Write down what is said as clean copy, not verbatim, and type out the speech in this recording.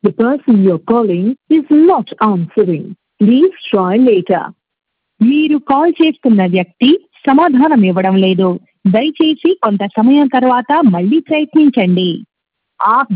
The person you're calling is not answering. Please try later. మీరు call చేస్తున్న వ్యక్తి సమాధానం ఇవ్వడం లేదు. దయచేసి కొంత సమయం తర్వాత మళ్ళీ ప్రయత్నించండి. आप